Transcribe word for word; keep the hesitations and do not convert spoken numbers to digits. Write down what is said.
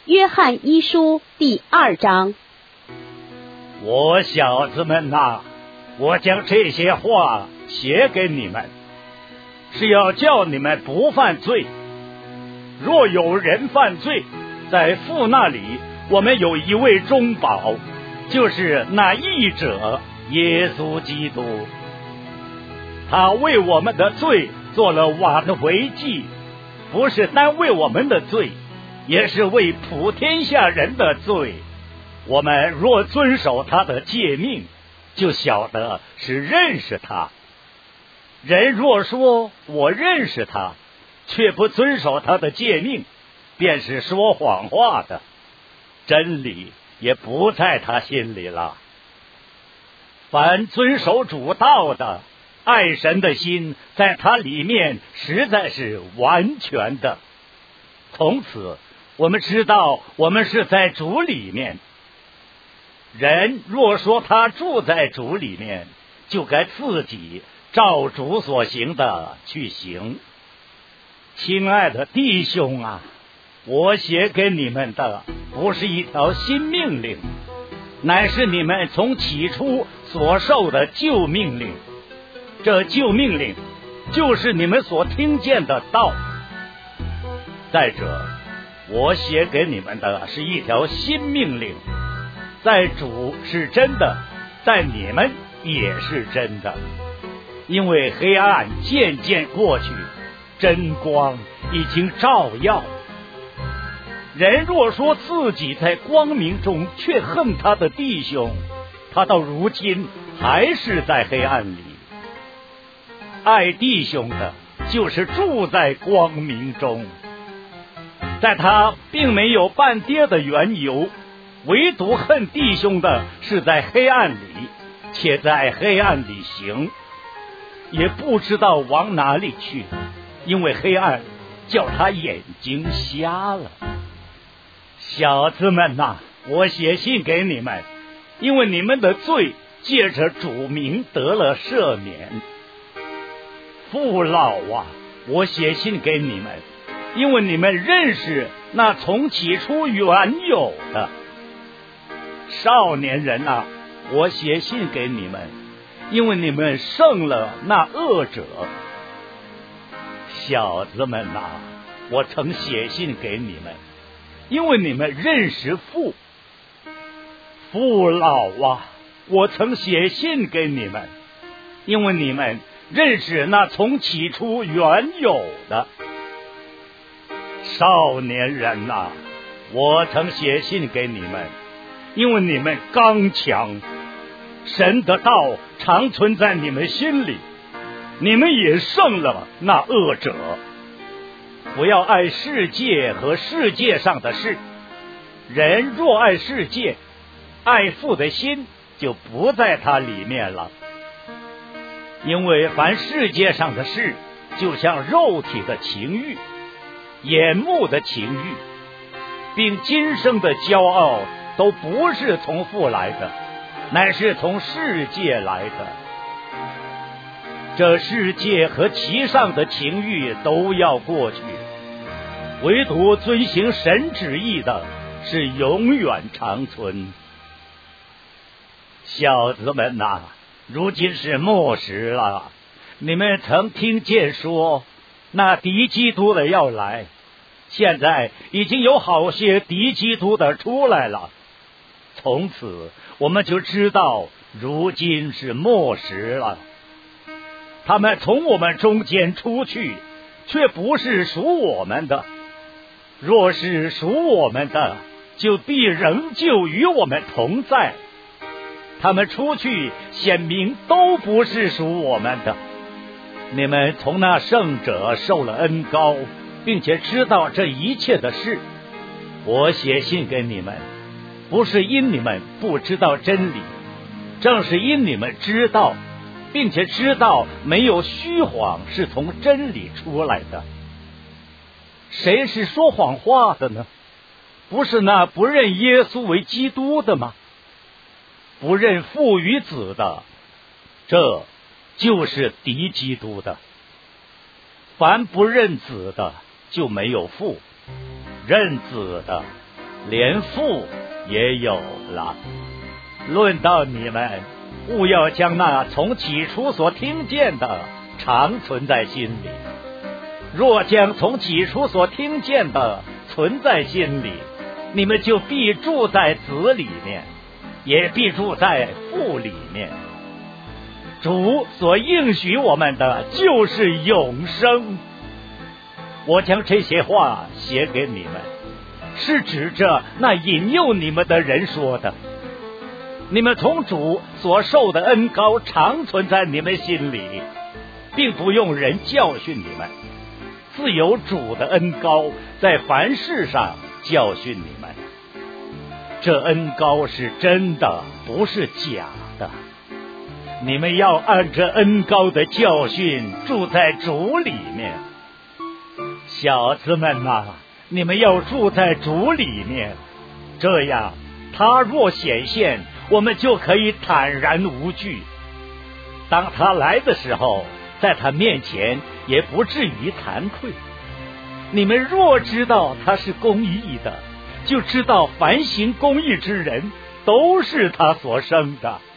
约翰一书第二章。 我小子们呐，我将这些话写给你们，是要叫你们不犯罪。若有人犯罪，在父那里我们有一位中保，就是那义者耶稣基督。他为我们的罪做了挽回祭，不是单为我们的罪，也是为普天下人的罪。我们若遵守他的诫命，就晓得是认识他。人若说我认识他，却不遵守他的诫命，便是说谎话的，真理也不在他心里了。凡遵守主道的，爱神的心在他里面实在是完全的。从此我们知道我们是在主里面。人若说他住在主里面，就该自己照主所行的去行。亲爱的弟兄啊，我写给你们的不是一条新命令，乃是你们从起初所受的旧命令。这旧命令就是你们所听见的道。再者，我写给你们的是一条新命令，在主是真的，在你们也是真的。因为黑暗渐渐过去，真光已经照耀。人若说自己在光明中，却恨他的弟兄，他到如今还是在黑暗里。爱弟兄的，就是住在光明中，在他并没有半跌的缘由。唯独恨弟兄的，是在黑暗里，且在黑暗里行，也不知道往哪里去，因为黑暗叫他眼睛瞎了。小子们呐，我写信给你们，因为你们的罪借着主名得了赦免。父老啊，我写信给你们，因为你们认识那从起初原有的。少年人啊，我写信给你们，因为你们胜了那恶者。小子们啊，我曾写信给你们，因为你们认识父。父老啊，我曾写信给你们，因为你们认识那从起初原有的。少年人啊，我曾写信给你们，因为你们刚强，神的道常存在你们心里，你们也胜了那恶者。不要爱世界和世界上的事，人若爱世界，爱父的心就不在他里面了。因为凡世界上的事，就像肉体的情欲、眼目的情欲，并今生的骄傲，都不是从父来的，乃是从世界来的。这世界和其上的情欲都要过去，唯独遵行神旨意的是永远长存。小子们呐，如今是末时了。你们曾听见说那敌基督的要来，现在已经有好些敌基督的出来了。从此我们就知道如今是末时了。他们从我们中间出去，却不是属我们的。若是属我们的，就必仍旧与我们同在。他们出去显明都不是属我们的。你们从那圣者受了恩膏，并且知道这一切的事。我写信给你们，不是因你们不知道真理，正是因你们知道，并且知道没有虚谎是从真理出来的。谁是说谎话的呢？不是那不认耶稣为基督的吗？不认父与子的，这就是敌基督的。凡不认子的，就没有父；认子的， 连父也有了。论到你们，务要将那从起初所听见的常存在心里。若将从起初所听见的存在心里，你们就必住在子里面，也必住在父里面。主所应许我们的就是永生。我将这些话写给你们，是指着那引诱你们的人说的。你们从主所受的恩膏常存在你们心里，并不用人教训你们，自有主的恩膏在凡事上教训你们。这恩膏是真的，不是假的。你们要按着恩膏的教训住在主里面。小子们啊，你们要住在主里面，这样他若显现，我们就可以坦然无惧。当他来的时候，在他面前也不至于惭愧。你们若知道他是公义的，就知道凡行公义之人都是他所生的。